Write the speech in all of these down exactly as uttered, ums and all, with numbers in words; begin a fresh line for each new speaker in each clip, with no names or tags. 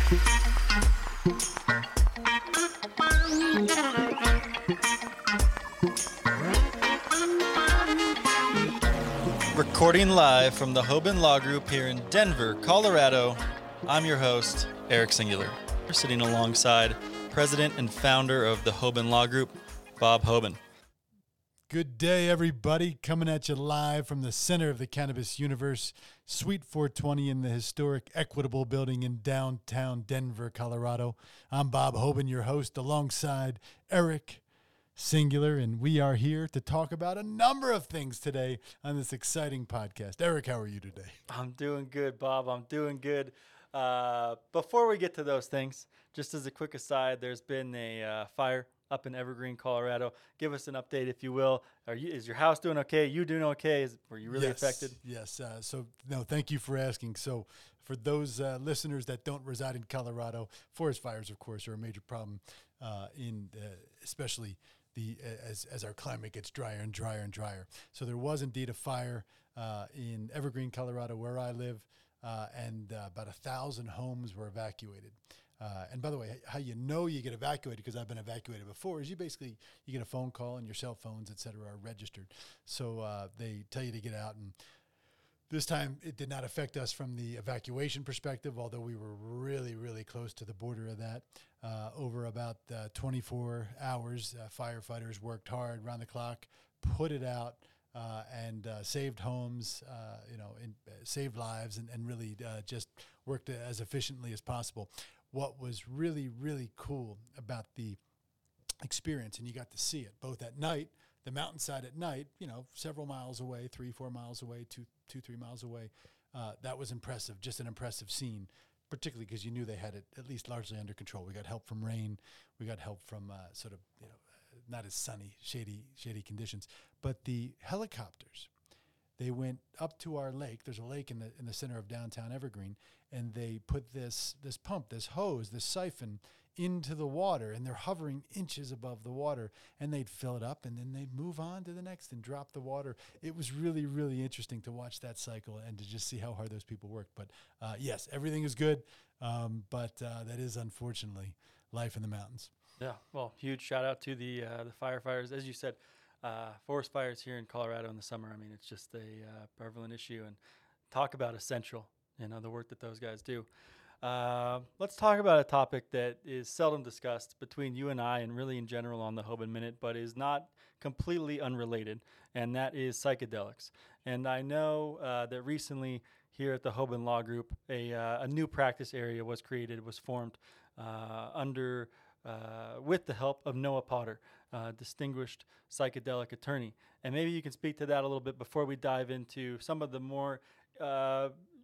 Recording live from the Hoban Law Group here in Denver, Colorado, I'm your host, Eric Singular. We're sitting alongside President and founder of the Hoban Law Group, Bob Hoban.
Good day, everybody. Coming at you live from the center of the cannabis universe, Suite four twenty in the historic Equitable Building in downtown Denver, Colorado. I'm Bob Hoban, your host, alongside Eric Singular, and we are here to talk about a number of things today on this exciting podcast. Eric, how are you today?
I'm doing good, Bob. I'm doing good. Uh, before we get to those things, just as a quick aside, there's been a uh, fire up in Evergreen, Colorado. Give us an update, if you will. Are you, is your house doing okay? You doing okay? Is, were you really
yes,
affected?
Yes. Uh, so, no, thank you for asking. So, for those uh, listeners that don't reside in Colorado, forest fires, of course, are a major problem, uh, in uh, especially the as as our climate gets drier and drier and drier. So, there was indeed a fire uh, in Evergreen, Colorado, where I live, uh, and uh, about a thousand homes were evacuated. Uh, and by the way, how you know you get evacuated, because I've been evacuated before, is you basically, you get a phone call and your cell phones, et cetera, are registered. So uh, they tell you to get out. And this time it did not affect us from the evacuation perspective, although we were really, really close to the border of that. Uh, over about uh, twenty-four hours, uh, firefighters worked hard around the clock, put it out, uh, and uh, saved homes, uh, you know, and, uh, saved lives, and, and really uh, just worked as efficiently as possible. What was really, really cool about the experience, and you got to see it both at night, the mountainside at night, you know, several miles away, three, four miles away, two, two, three miles away. Uh, that was impressive, just an impressive scene, particularly because you knew they had it at least largely under control. We got help from rain. We got help from uh, sort of, you know, not as sunny, shady, shady conditions. But the helicopters, they went up to our lake. There's a lake in the in the center of downtown Evergreen, and they put this this pump, this hose, this siphon into the water, and they're hovering inches above the water, and they'd fill it up, and then they'd move on to the next and drop the water. It was really, really interesting to watch that cycle and to just see how hard those people worked. But uh, yes, everything is good, um, but uh, that is unfortunately life in the mountains.
Yeah, well, huge shout out to the uh, the firefighters. As you said, uh, forest fires here in Colorado in the summer, I mean, it's just a uh, prevalent issue. And talk about essential, you know, the work that those guys do. Uh, let's talk about a topic that is seldom discussed between you and I, and really in general on the Hoban Minute, but is not completely unrelated, and that is psychedelics. And I know uh, that recently here at the Hoban Law Group, a, uh, a new practice area was created, was formed uh, under uh, with the help of Noah Potter, uh, distinguished psychedelic attorney. And maybe you can speak to that a little bit before we dive into some of the more uh,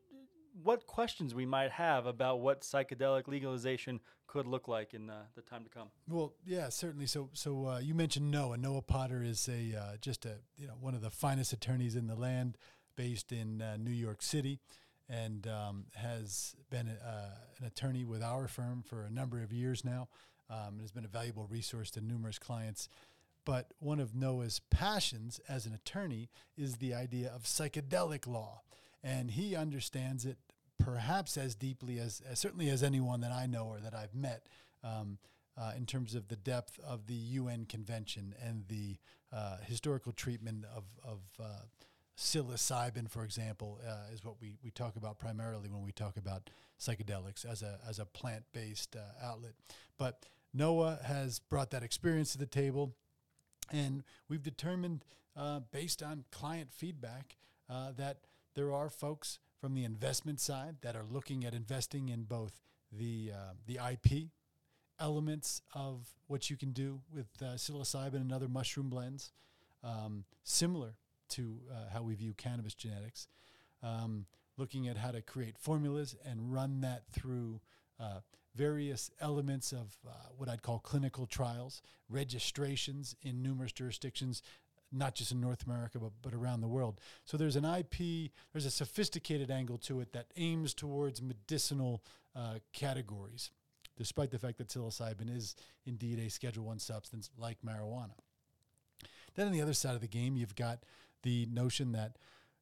what questions we might have about what psychedelic legalization could look like in uh, the time to come.
Well, yeah, certainly. So, so uh, you mentioned Noah. Noah Potter is a uh, just a you know one of the finest attorneys in the land, based in uh, New York City, and um, has been uh, an attorney with our firm for a number of years now. Um, and has been a valuable resource to numerous clients. But one of Noah's passions as an attorney is the idea of psychedelic law, and he understands it perhaps as deeply as, as certainly as anyone that I know or that I've met, um, uh, in terms of the depth of the U N Convention and the uh, historical treatment of, of uh, psilocybin, for example, uh, is what we, we talk about primarily when we talk about psychedelics as a as a plant-based uh, outlet. But Noah has brought that experience to the table, and we've determined, uh, based on client feedback, uh, that there are folks from the investment side that are looking at investing in both the uh, the I P elements of what you can do with uh, psilocybin and other mushroom blends, um, similar to uh, how we view cannabis genetics, um, looking at how to create formulas and run that through uh, various elements of uh, what I'd call clinical trials, registrations in numerous jurisdictions, not just in North America, but, but around the world. So there's an I P, there's a sophisticated angle to it that aims towards medicinal uh, categories, despite the fact that psilocybin is indeed a Schedule One substance like marijuana. Then on the other side of the game, you've got the notion that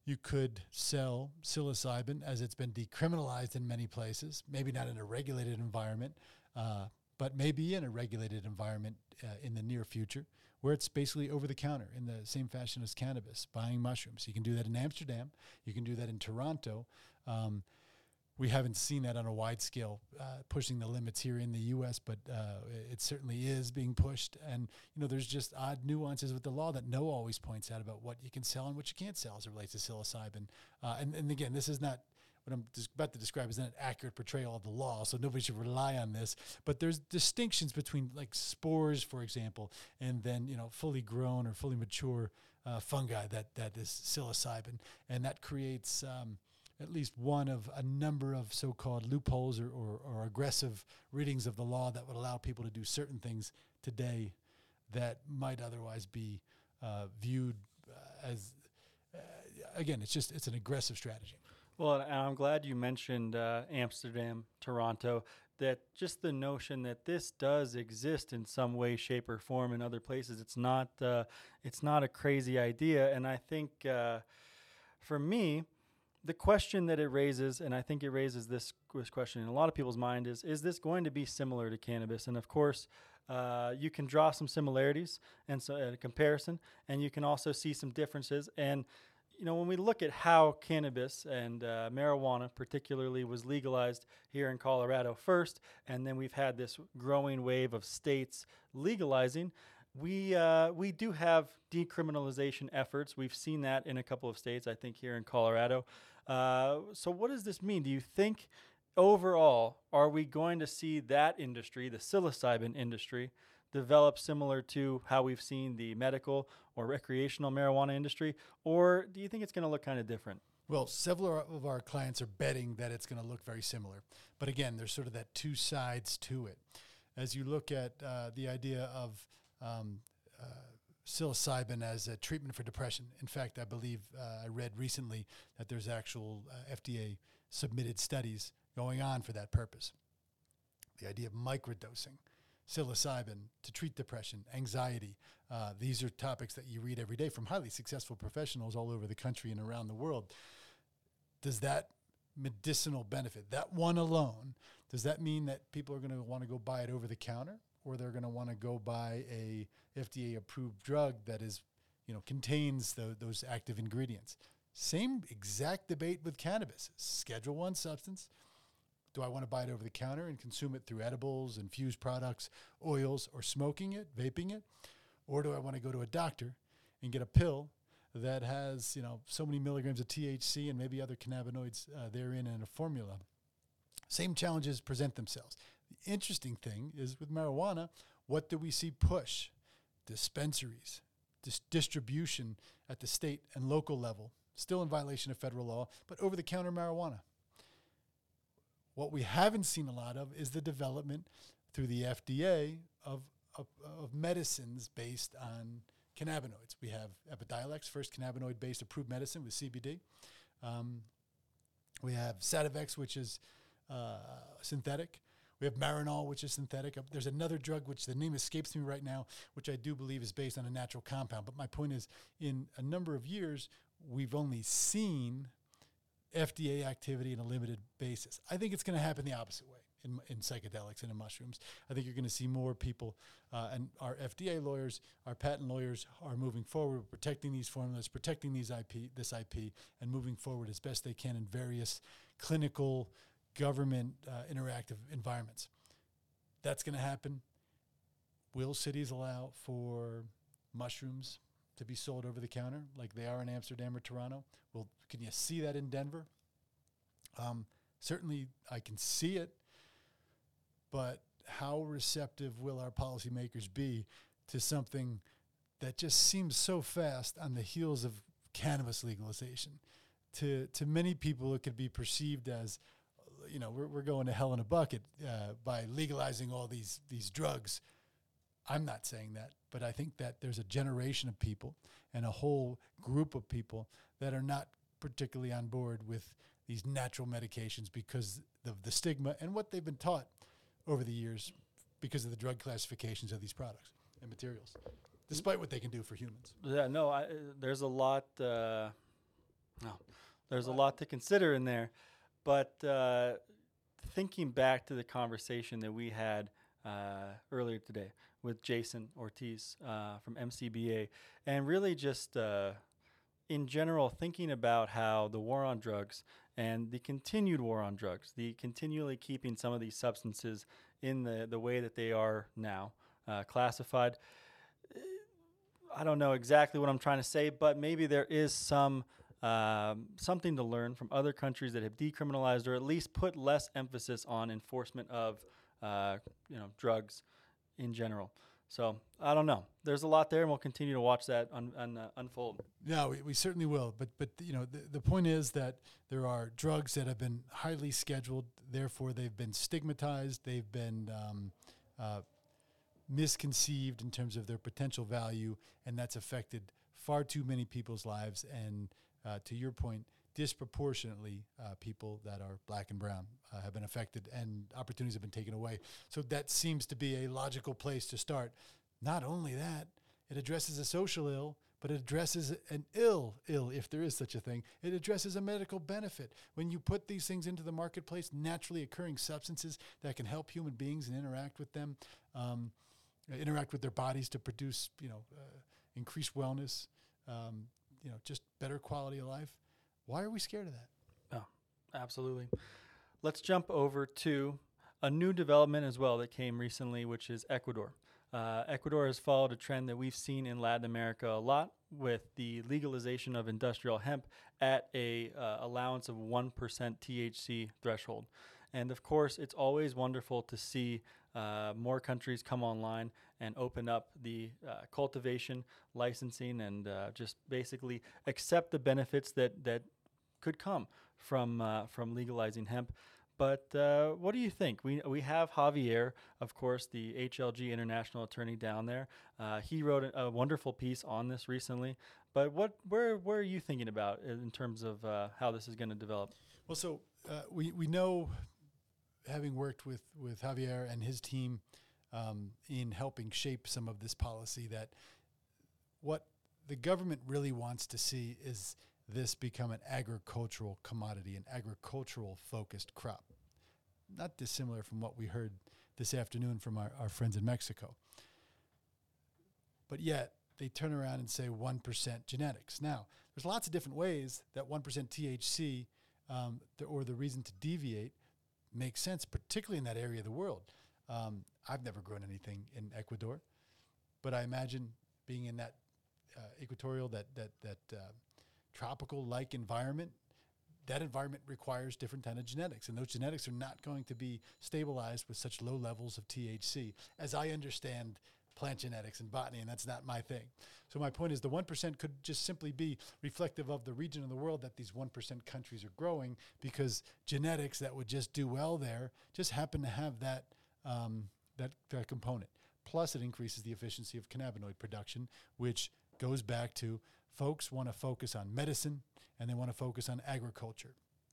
You could sell psilocybin as it's been decriminalized in many places, maybe not in a regulated environment, uh, but maybe in a regulated environment uh, in the near future, where it's basically over the counter in the same fashion as cannabis, buying mushrooms. You can do that in Amsterdam. You can do that in Toronto. Um, we haven't seen that on a wide scale, uh, pushing the limits here in the U S, but uh, it certainly is being pushed. And, you know, there's just odd nuances with the law that Noah always points out about what you can sell and what you can't sell as it relates to psilocybin. Uh, and, and again, this is not, what I'm just about to describe is not an accurate portrayal of the law, so nobody should rely on this. But there's distinctions between, like, spores, for example, and then, you know, fully grown or fully mature uh, fungi that, that is psilocybin. And that creates... Um, at least one of a number of so-called loopholes or, or, or aggressive readings of the law that would allow people to do certain things today that might otherwise be uh, viewed uh, as, uh, again, it's just, it's an aggressive strategy.
Well, and I'm glad you mentioned uh, Amsterdam, Toronto, that just the notion that this does exist in some way, shape, or form in other places. It's not, uh, it's not a crazy idea. And I think uh, for me, the question that it raises, and I think it raises this, this question in a lot of people's mind, is, is this going to be similar to cannabis? And of course, uh, you can draw some similarities and so a comparison, and you can also see some differences. And, you know, when we look at how cannabis and uh, marijuana particularly was legalized here in Colorado first, and then we've had this growing wave of states legalizing, We uh, we do have decriminalization efforts. We've seen that in a couple of states, I think here in Colorado. Uh, so what does this mean? Do you think overall, are we going to see that industry, the psilocybin industry, develop similar to how we've seen the medical or recreational marijuana industry? Or do you think it's going to look kind of different?
Well, several of our clients are betting that it's going to look very similar. But again, there's sort of that two sides to it. As you look at uh, the idea of Um, uh, psilocybin as a treatment for depression. In fact, I believe uh, I read recently that there's actual uh, F D A submitted studies going on for that purpose. The idea of microdosing psilocybin to treat depression, anxiety. Uh, these are topics that you read every day from highly successful professionals all over the country and around the world. Does that medicinal benefit, that one alone, does that mean that people are going to want to go buy it over the counter? Or they're going to want to go buy a F D A-approved drug that is, you know, contains the, those active ingredients? Same exact debate with cannabis. Schedule one substance. Do I want to buy it over the counter and consume it through edibles, infused products, oils, or smoking it, vaping it? Or do I want to go to a doctor and get a pill that has, you know, so many milligrams of T H C and maybe other cannabinoids uh, therein in a formula? Same challenges present themselves. The interesting thing is with marijuana, what do we see push? Dispensaries, dis- distribution at the state and local level, still in violation of federal law, but over-the-counter marijuana. What we haven't seen a lot of is the development through the F D A of, of, of medicines based on cannabinoids. We have Epidiolex, first cannabinoid-based approved medicine with C B D. Um, we have Sativex, which is uh, synthetic. We have Marinol, which is synthetic. Uh, there's another drug, which the name escapes me right now, which I do believe is based on a natural compound. But my point is, in a number of years, we've only seen F D A activity on a limited basis. I think it's going to happen the opposite way in, in psychedelics and in mushrooms. I think you're going to see more people, uh, and our F D A lawyers, our patent lawyers are moving forward, protecting these formulas, protecting these I P, this I P, and moving forward as best they can in various clinical, government, uh, interactive environments. That's going to happen. Will cities allow for mushrooms to be sold over the counter like they are in Amsterdam or Toronto? Well, can you see that in Denver? Um, certainly I can see it, but how receptive will our policymakers be to something that just seems so fast on the heels of cannabis legalization? To to many people, it could be perceived as, you know, we're we're going to hell in a bucket uh, by legalizing all these these drugs. I'm not saying that, but I think that there's a generation of people and a whole group of people that are not particularly on board with these natural medications because of the stigma and what they've been taught over the years because of the drug classifications of these products and materials, despite what they can do for humans.
Yeah, no, I, there's a lot, uh, No, there's a lot to consider in there. But uh, thinking back to the conversation that we had uh, earlier today with Jason Ortiz uh, from M C B A, and really just uh, in general thinking about how the war on drugs and the continued war on drugs, the continually keeping some of these substances in the, the way that they are now uh, classified. I don't know exactly what I'm trying to say, but maybe there is some um, something to learn from other countries that have decriminalized or at least put less emphasis on enforcement of uh, you know drugs in general. So I don't know. There's a lot there, and we'll continue to watch that un, un, uh, unfold.
No, we, we certainly will. But but you know the, the point is that there are drugs that have been highly scheduled. Therefore, they've been stigmatized. They've been um, uh, misconceived in terms of their potential value, and that's affected far too many people's lives. And uh, to your point, disproportionately, uh, people that are black and brown uh, have been affected, and opportunities have been taken away. So that seems to be a logical place to start. Not only that, it addresses a social ill, but it addresses an ill ill, if there is such a thing. It addresses a medical benefit. When you put these things into the marketplace, naturally occurring substances that can help human beings and interact with them, um, interact with their bodies to produce, you know, uh, increased wellness, um, you know, just better quality of life. Why are we scared of that?
Oh, absolutely. Let's jump over to a new development as well that came recently, which is Ecuador. Uh, Ecuador has followed a trend that we've seen in Latin America a lot with the legalization of industrial hemp at a uh, allowance of one percent T H C threshold. And of course, it's always wonderful to see uh, more countries come online and open up the uh, cultivation, licensing, and uh, just basically accept the benefits that that could come from uh, from legalizing hemp. But uh, what do you think? We we have Javier, of course, the H L G international attorney down there. Uh, he wrote a, a wonderful piece on this recently. But what where where are you thinking about in terms of uh, how this is going to develop?
Well, so uh, we we know, having worked with with Javier and his team um, in helping shape some of this policy, that what the government really wants to see is this become an agricultural commodity, an agricultural focused crop. Not dissimilar from what we heard this afternoon from our, our friends in Mexico. But yet they turn around and say one percent genetics. Now, there's lots of different ways that one percent T H C um, th- or the reason to deviate makes sense, particularly in that area of the world. Um, I've never grown anything in Ecuador, but I imagine being in that uh, equatorial, that, that, that, uh, tropical-like environment, that environment requires different kind of genetics, and those genetics are not going to be stabilized with such low levels of T H C, as I understand plant genetics and botany, and that's not my thing. So my point is the one percent could just simply be reflective of the region of the world that these one percent countries are growing, because genetics that would just do well there just happen to have that, um, that, that component. Plus, it increases the efficiency of cannabinoid production, which goes back to folks want to focus on medicine and they want to focus on agriculture.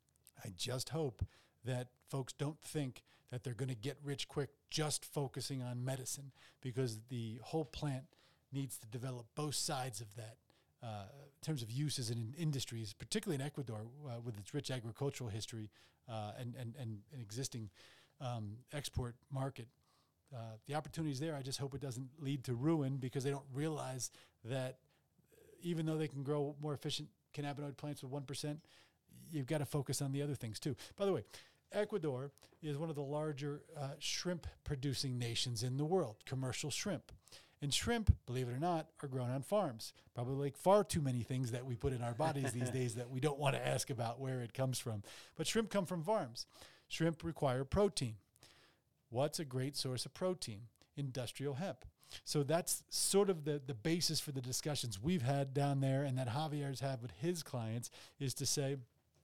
I just hope that folks don't think that they're going to get rich quick just focusing on medicine, because the whole plant needs to develop both sides of that uh, in terms of uses and in industries, particularly in Ecuador uh, with its rich agricultural history uh, and, and, and an existing um, export market. Uh, the opportunities there, I just hope it doesn't lead to ruin, because they don't realize that even though they can grow more efficient cannabinoid plants with one percent, you've got to focus on the other things too. By the way, Ecuador is one of the larger uh, shrimp producing nations in the world, commercial shrimp. And shrimp, believe it or not, are grown on farms. Probably like far too many things that we put in our bodies these days that we don't want to ask about where it comes from. But shrimp come from farms. Shrimp require protein. What's a great source of protein? Industrial hemp. So that's sort of the, the basis for the discussions we've had down there, and that Javier's had with his clients, is to say,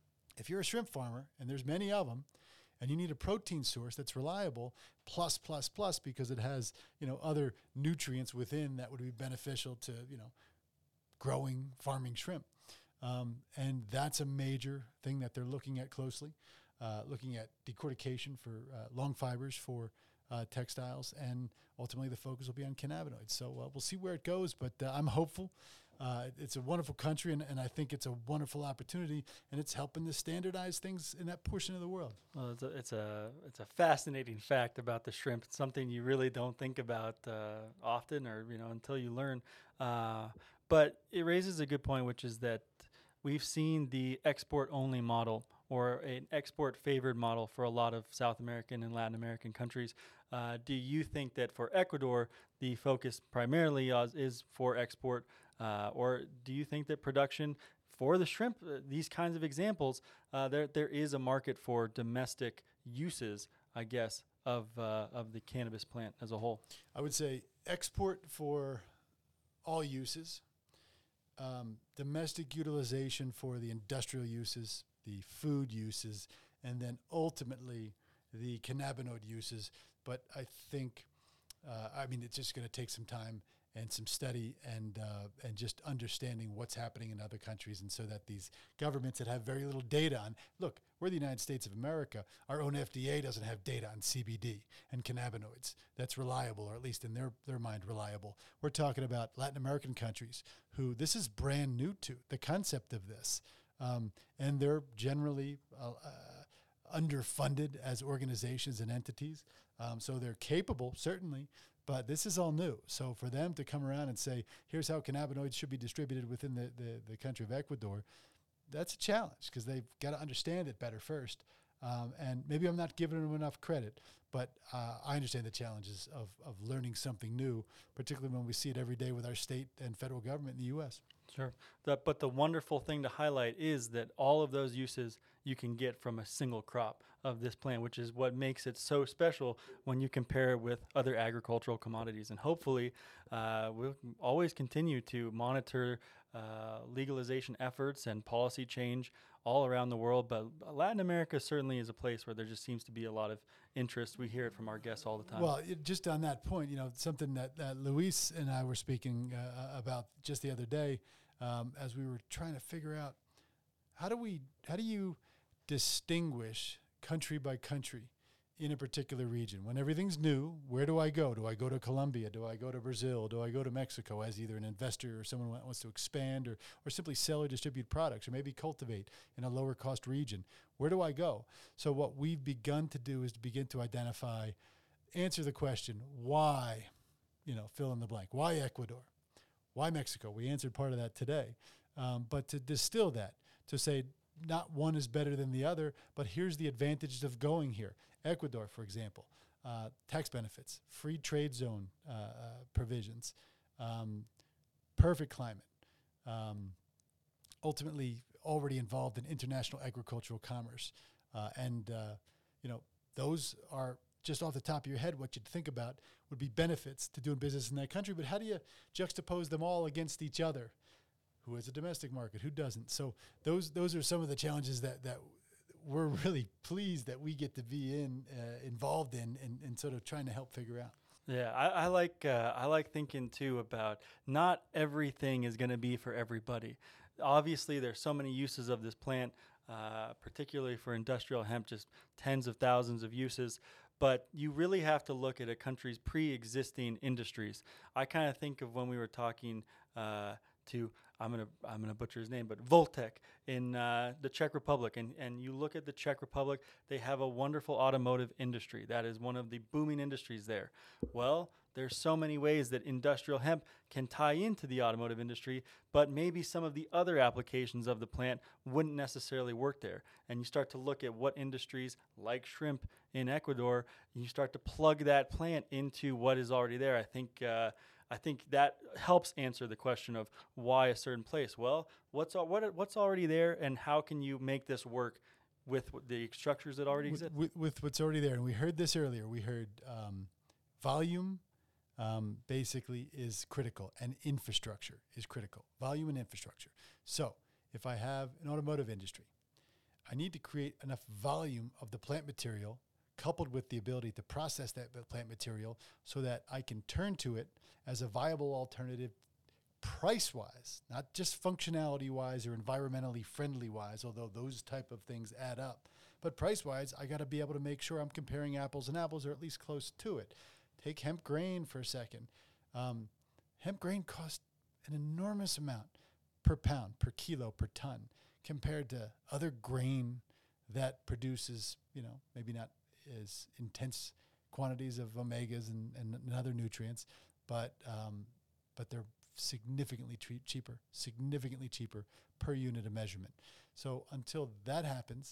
if you're a shrimp farmer, and there's many of them, and you need a protein source that's reliable, plus, plus, plus, because it has, you know, other nutrients within that would be beneficial to, you know, growing, farming shrimp. Um, and that's a major thing that they're looking at closely, uh, looking at decortication for uh, long fibers for Uh, textiles, and ultimately the focus will be on cannabinoids. So uh, we'll see where it goes, but uh, I'm hopeful. Uh, it's a wonderful country, and, and I think it's a wonderful opportunity, and it's helping to standardize things in that portion of the world.
Well, it's a, it's a it's a fascinating fact about the shrimp. It's something you really don't think about uh, often, or you know, until you learn. Uh, but it raises a good point, which is that we've seen the export-only model or an export-favored model for a lot of South American and Latin American countries. Uh, do you think that for Ecuador, the focus primarily is, is for export, uh, or do you think that production for the shrimp, uh, these kinds of examples, uh, there there is a market for domestic uses, I guess, of uh, of the cannabis plant as a whole?
I would say export for all uses, um, domestic utilization for the industrial uses, the food uses, and then ultimately the cannabinoid uses. But I think, uh, I mean, it's just going to take some time and some study and uh, and just understanding what's happening in other countries, and so that these governments that have very little data on, look, we're the United States of America. Our own F D A doesn't have data on C B D and cannabinoids that's reliable, or at least in their, their mind reliable. We're talking about Latin American countries who this is brand new to, the concept of this. Um, and they're generally uh, uh, underfunded as organizations and entities. Um, so they're capable, certainly, but this is all new. So for them to come around and say, here's how cannabinoids should be distributed within the, the, the country of Ecuador, that's a challenge because they've got to understand it better first. Um, and maybe I'm not giving them enough credit, but uh, I understand the challenges of, of learning something new, particularly when we see it every day with our state and federal government in the U S.
Sure. The, but the wonderful thing to highlight is that all of those uses you can get from a single crop of this plant, which is what makes it so special when you compare it with other agricultural commodities. And hopefully uh, we'll always continue to monitor uh, legalization efforts and policy change all around the world. But Latin America certainly is a place where there just seems to be a lot of interest. We hear it from our guests all the time.
Well, it, just on that point, you know, something that, that Luis and I were speaking uh, about just the other day, um, as we were trying to figure out how do we, how do you distinguish country by country in a particular region? When everything's new, where do I go? Do I go to Colombia? Do I go to Brazil? Do I go to Mexico as either an investor or someone who wants to expand or, or simply sell or distribute products or maybe cultivate in a lower cost region? Where do I go? So what we've begun to do is to begin to identify, answer the question, why, you know, fill in the blank. Why Ecuador? Why Mexico? We answered part of that today. Um, but to distill that, to say not one is better than the other, but here's the advantages of going here. Ecuador, for example, uh, tax benefits, free trade zone uh, uh, provisions, um, perfect climate, um, ultimately already involved in international agricultural commerce. Uh, and, uh, you know, those are just off the top of your head, what you'd think about would be benefits to doing business in that country. But how do you juxtapose them all against each other? Who has a domestic market? Who doesn't? So those those are some of the challenges that, that we're really pleased that we get to be in uh, involved in and, and sort of trying to help figure out.
Yeah, I, I like uh, I like thinking too about not everything is going to be for everybody. Obviously, there's so many uses of this plant, uh, particularly for industrial hemp, just tens of thousands of uses. But you really have to look at a country's pre-existing industries. I kind of think of when we were talking uh, to I'm gonna I'm gonna butcher his name, but Voltec in uh, the Czech Republic, and and you look at the Czech Republic, they have a wonderful automotive industry. That is one of the booming industries there. Well, there's so many ways that industrial hemp can tie into the automotive industry, but maybe some of the other applications of the plant wouldn't necessarily work there. And you start to look at what industries, like shrimp in Ecuador, and you start to plug that plant into what is already there. I think. Uh, I think that helps answer the question of why a certain place. Well, what's al- what what's already there, and how can you make this work with w- the structures that already
With,
exist?
with, with what's already there. And we heard this earlier. We heard um, volume um, basically is critical, and infrastructure is critical. Volume and infrastructure. So if I have an automotive industry, I need to create enough volume of the plant material coupled with the ability to process that plant material so that I can turn to it as a viable alternative price-wise, not just functionality-wise or environmentally friendly-wise, although those type of things add up. But price-wise, I got to be able to make sure I'm comparing apples and apples, or at least close to it. Take hemp grain for a second. Um, hemp grain costs an enormous amount per pound, per kilo, per ton, compared to other grain that produces, you know, maybe not as intense quantities of omegas and, and, and other nutrients, but um, but they're significantly tre- cheaper, significantly cheaper per unit of measurement. So until that happens,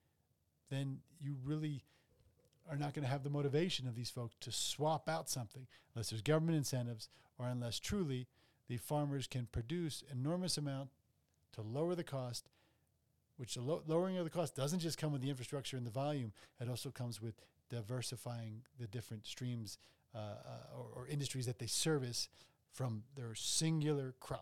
then you really are not going to have the motivation of these folks to swap out something unless there's government incentives or unless truly the farmers can produce enormous amount to lower the cost, which the lo- lowering of the cost doesn't just come with the infrastructure and the volume. It also comes with diversifying the different streams uh, uh, or, or industries that they service from their singular crop.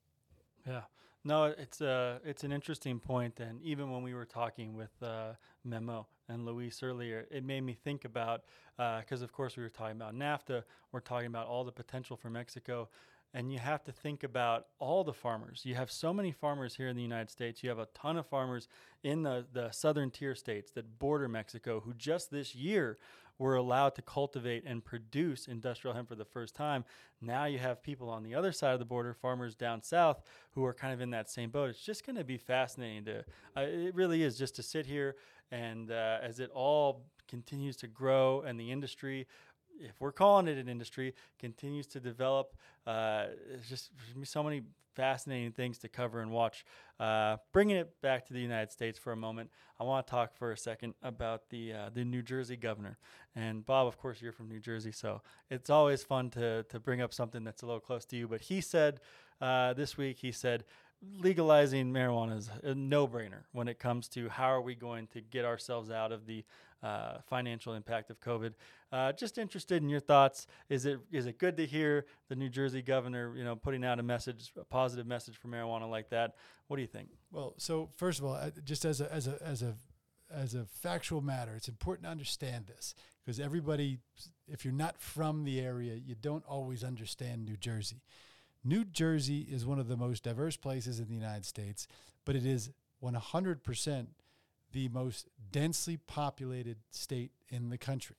Yeah. No, it's uh it's an interesting point, and even when we were talking with uh, Memo and Luis earlier, it made me think about because of course we were talking about NAFTA, we're talking about all the potential for Mexico, and you have to think about all the farmers. You have so many farmers here in the United States. You have a ton of farmers in the the southern tier states that border Mexico who just this year were allowed to cultivate and produce industrial hemp for the first time. Now you have people on the other side of the border, farmers down south, who are kind of in that same boat. It's just going to be fascinating to, uh, it really is, just to sit here and uh, as it all continues to grow and the industry, if we're calling it an industry, continues to develop. Uh, it's just there's gonna be so many fascinating things to cover and watch. Uh, bringing it back to the United States for a moment, I want to talk for a second about the uh, the New Jersey governor. And Bob, of course, you're from New Jersey, so it's always fun to to bring up something that's a little close to you. But he said uh, this week, he said, legalizing marijuana is a no-brainer when it comes to how are we going to get ourselves out of the uh, financial impact of COVID. Uh, just interested in your thoughts. Is it is it good to hear the New Jersey governor, you know, putting out a message, a positive message for marijuana like that? What do you think?
Well, so first of all, uh, just as a as a as a as a factual matter, it's important to understand this because everybody, if you're not from the area, you don't always understand New Jersey. New Jersey is one of the most diverse places in the United States, but it is one hundred percent the most densely populated state in the country.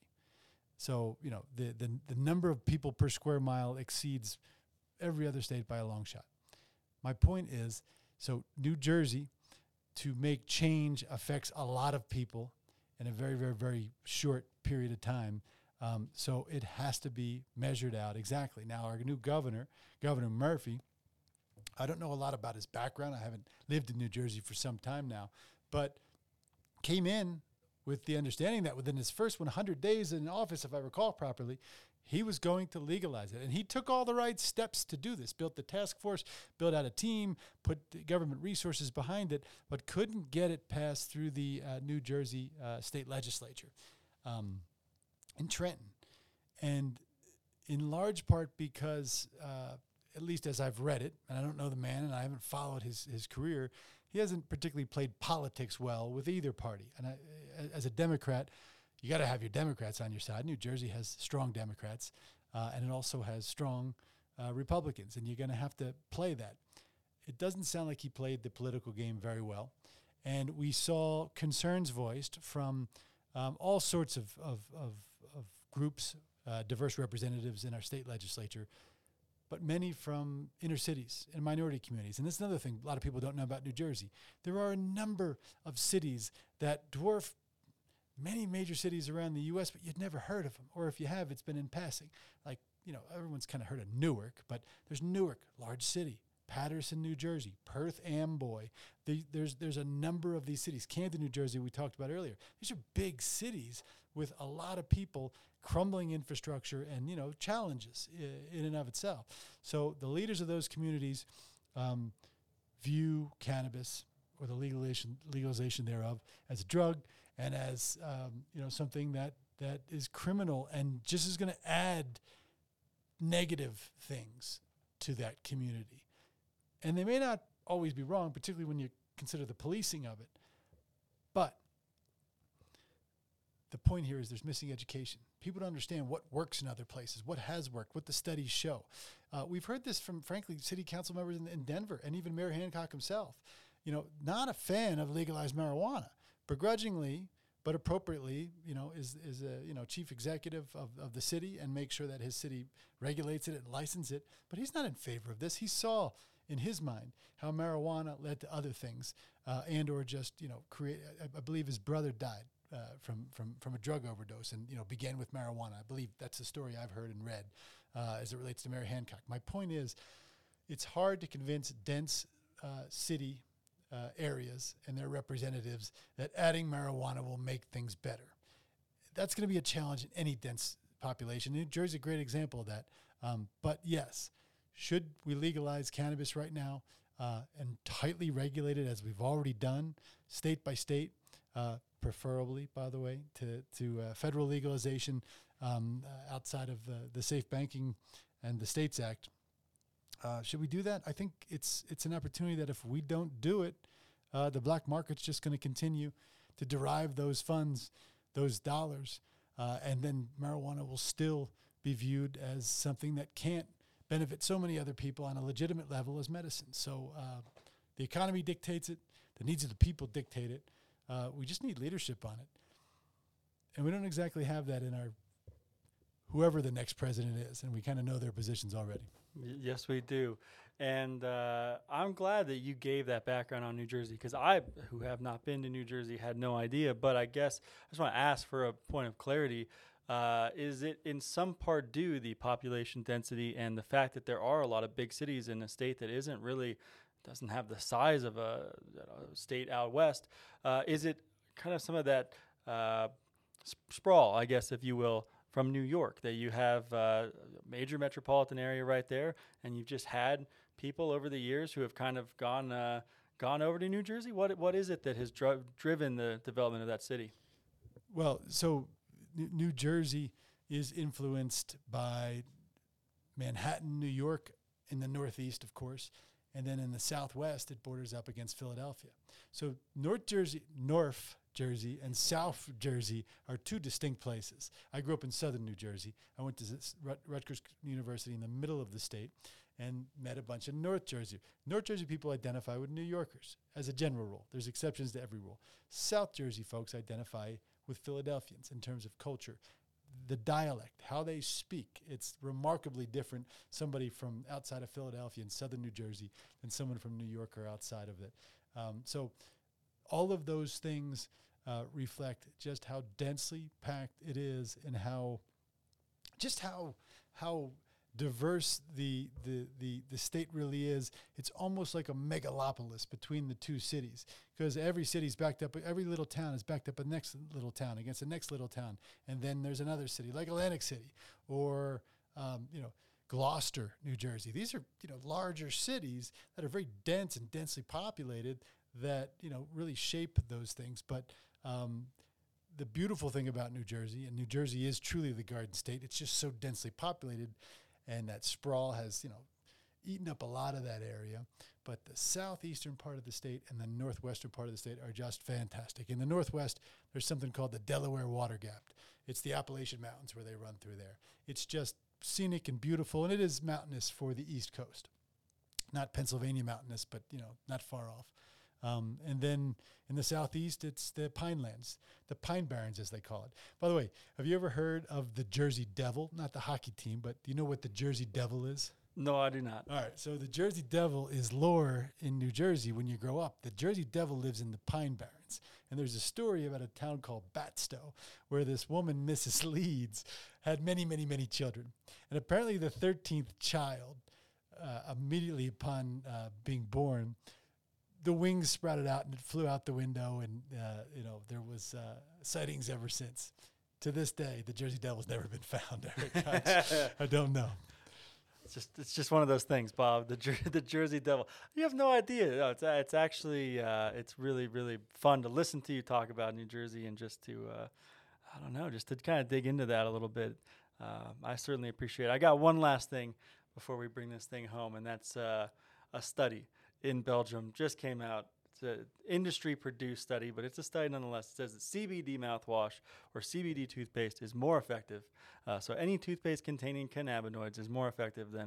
So, you know, the, the, the number of people per square mile exceeds every other state by a long shot. My point is, so New Jersey, to make change affects a lot of people in a very, very, very short period of time. Um, so it has to be measured out exactly. Now, our new governor, Governor Murphy, I don't know a lot about his background. I haven't lived in New Jersey for some time now, but came in with the understanding that within his first one hundred days in office, if I recall properly, he was going to legalize it. And he took all the right steps to do this, built the task force, built out a team, put the government resources behind it, but couldn't get it passed through the uh, New Jersey uh, state legislature um, in Trenton. And in large part because, uh, at least as I've read it, and I don't know the man and I haven't followed his, his career, he hasn't particularly played politics well with either party. And I, as a Democrat, you got to have your Democrats on your side. New Jersey has strong Democrats, uh, and it also has strong uh, Republicans, and you're going to have to play that. It doesn't sound like he played the political game very well, and we saw concerns voiced from um, all sorts of, of, of, of groups, uh, diverse representatives in our state legislature, but many from inner cities and minority communities. And this is another thing a lot of people don't know about New Jersey. There are a number of cities that dwarf many major cities around the U S, but you'd never heard of them. Or if you have, it's been in passing. Like, you know, everyone's kind of heard of Newark, but there's Newark, large city. Patterson, New Jersey, Perth, Amboy. The, there's there's a number of these cities. Camden, New Jersey, we talked about earlier. These are big cities with a lot of people, crumbling infrastructure, and, you know, challenges I- in and of itself. So the leaders of those communities um, view cannabis or the legalization legalization thereof as a drug and as um, you know, something that that is criminal and just is going to add negative things to that community. And they may not always be wrong, particularly when you consider the policing of it. But the point here is there's missing education. People don't understand what works in other places, what has worked, what the studies show. Uh, we've heard this from, frankly, city council members in, in Denver and even Mayor Hancock himself. You know, not a fan of legalized marijuana. Begrudgingly, but appropriately, you know, is is a you know chief executive of, of the city and make sure that his city regulates it and licenses it. But he's not in favor of this. He saw in his mind how marijuana led to other things, uh, and or just you know create. I, I believe his brother died uh, from from from a drug overdose, and you know began with marijuana. I believe that's the story I've heard and read uh, as it relates to Mary Hancock. My point is, it's hard to convince dense uh, city uh, areas and their representatives that adding marijuana will make things better. That's going to be a challenge in any dense population. New Jersey is a great example of that. Um, but yes, should we legalize cannabis right now uh, and tightly regulate it as we've already done, state by state, uh, preferably, by the way, to, to uh, federal legalization um, uh, outside of uh, the Safe Banking and the States Act? Uh, should we do that? I think it's it's an opportunity that if we don't do it, uh, the black market's just going to continue to derive those funds, those dollars, uh, and then marijuana will still be viewed as something that can't benefit so many other people on a legitimate level as medicine. So uh, the economy dictates it. The needs of the people dictate it. Uh, we just need leadership on it. And we don't exactly have that in our whoever the next president is, and we kind of know their positions already.
Yes, we do. And uh, I'm glad that you gave that background on New Jersey, because I, who have not been to New Jersey, had no idea. But I guess I just want to ask for a point of clarity. Uh, is it in some part due the population density and the fact that there are a lot of big cities in a state that isn't really, doesn't have the size of a, a state out west? Uh, is it kind of some of that uh, sp- sprawl, I guess, if you will, from New York, that you have uh, a major metropolitan area right there, and you've just had people over the years who have kind of gone uh, gone over to New Jersey? What what is it that has dri- driven the development of that city?
Well, so N- New Jersey is influenced by Manhattan, New York, in the Northeast, of course, and then in the Southwest, it borders up against Philadelphia. So North Jersey, North Jersey and South Jersey are two distinct places. I grew up in southern New Jersey. I went to Rut- Rutgers University in the middle of the state and met a bunch of North Jersey. North Jersey people identify with New Yorkers as a general rule. There's exceptions to every rule. South Jersey folks identify with Philadelphians in terms of culture. The dialect, how they speak, it's remarkably different, somebody from outside of Philadelphia in southern New Jersey than someone from New York or outside of it. Um, so all of those things uh, reflect just how densely packed it is and how, just how, how diverse the, the, the, the state really is. It's almost like a megalopolis between the two cities, because every city's backed up, every little town is backed up a next little town against the next little town. And then there's another city like Atlantic City or, um, you know, Gloucester, New Jersey. These are, you know, larger cities that are very dense and densely populated that, you know, really shape those things. But um, the beautiful thing about New Jersey, and New Jersey is truly the Garden State, it's just so densely populated, and that sprawl has, you know, eaten up a lot of that area. But the southeastern part of the state and the northwestern part of the state are just fantastic. In the northwest, there's something called the Delaware Water Gap. It's the Appalachian Mountains where they run through there. It's just scenic and beautiful, and it is mountainous for the East Coast. Not Pennsylvania mountainous, but, you know, not far off. Um, and then in the southeast, it's the Pine Lands, the Pine Barrens, as they call it. By the way, have you ever heard of the Jersey Devil? Not the hockey team, but do you know what the Jersey Devil is?
No, I do not.
All right, so the Jersey Devil is lore in New Jersey when you grow up. The Jersey Devil lives in the Pine Barrens. And there's a story about a town called Batstow where this woman, Missus Leeds, had many, many, many children. And apparently the thirteenth child, uh, immediately upon uh, being born, the wings sprouted out and it flew out the window, and uh, you know there was uh, sightings ever since. To this day, the Jersey Devil's never been found. Eric, I don't know.
It's just it's just one of those things, Bob. The Jer- the Jersey Devil. You have no idea. No, it's uh, it's actually uh, it's really really fun to listen to you talk about New Jersey, and just to uh, I don't know, just to kind of dig into that a little bit. Uh, I certainly appreciate it. I got one last thing before we bring this thing home, and that's uh, a study in Belgium just came out. It's an industry-produced study, but it's a study nonetheless. It says that C B D mouthwash or C B D toothpaste is more effective. Uh, so any toothpaste containing cannabinoids is more effective than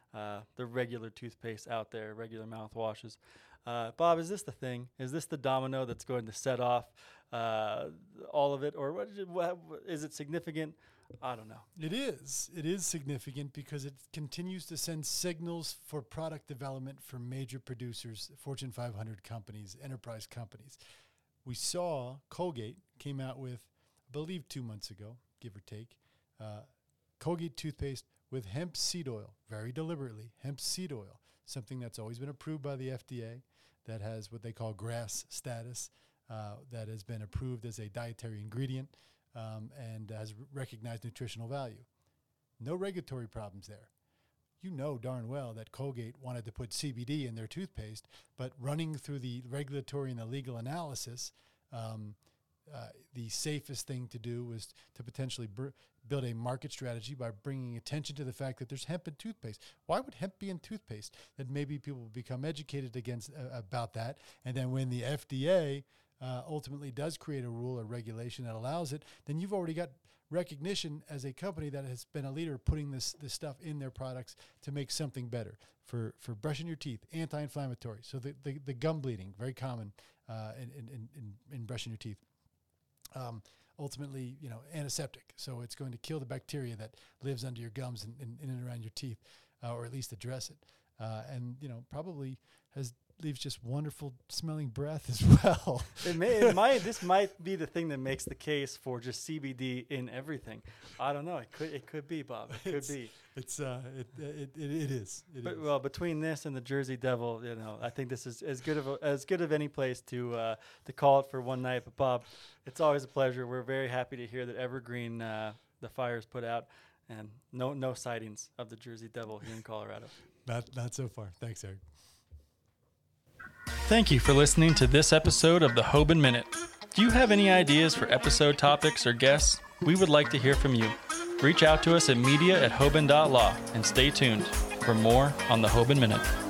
uh, the regular toothpaste out there, regular mouthwashes. Uh, Bob, is this the thing? Is this the domino that's going to set off uh, all of it, or what is, it, what is it significant? I don't know.
It is. It is significant because it continues to send signals for product development for major producers, Fortune five hundred companies, enterprise companies. We saw Colgate came out with, I believe two months ago, give or take, uh, Colgate toothpaste with hemp seed oil, very deliberately, hemp seed oil, something that's always been approved by the F D A, that has what they call GRAS status, uh, that has been approved as a dietary ingredient, um, and has r- recognized nutritional value. No regulatory problems there. You know darn well that Colgate wanted to put C B D in their toothpaste, but running through the regulatory and the legal analysis, um, uh, the safest thing to do was to potentially br- build a market strategy by bringing attention to the fact that there's hemp in toothpaste. Why would hemp be in toothpaste? That maybe people will become educated against uh, about that, and then when the F D A uh, ultimately does create a rule or regulation that allows it, then you've already got recognition as a company that has been a leader putting this this stuff in their products to make something better for, for brushing your teeth, anti-inflammatory. So the, the, the gum bleeding, very common uh, in, in, in, in brushing your teeth. Um, ultimately, you know, antiseptic. So it's going to kill the bacteria that lives under your gums and in, in and around your teeth, uh, or at least address it. Uh, and, you know, probably has leaves just wonderful smelling breath as well.
It may, it might, this might be the thing that makes the case for just C B D in everything. I don't know. It could, it could be, Bob. It could
it's,
be.
It's, uh, it, it, it, it is. It
but,
is.
Well, between this and the Jersey Devil, you know, I think this is as good of a, as good of any place to uh, to call it for one night. But Bob, it's always a pleasure. We're very happy to hear that Evergreen, uh, the fires put out, and no no sightings of the Jersey Devil here in Colorado.
Not not so far. Thanks, Eric.
Thank you for listening to this episode of the Hoban Minute. Do you have any ideas for episode topics or guests? We would like to hear from you. Reach out to us at media at hoban dot law and stay tuned for more on the Hoban Minute.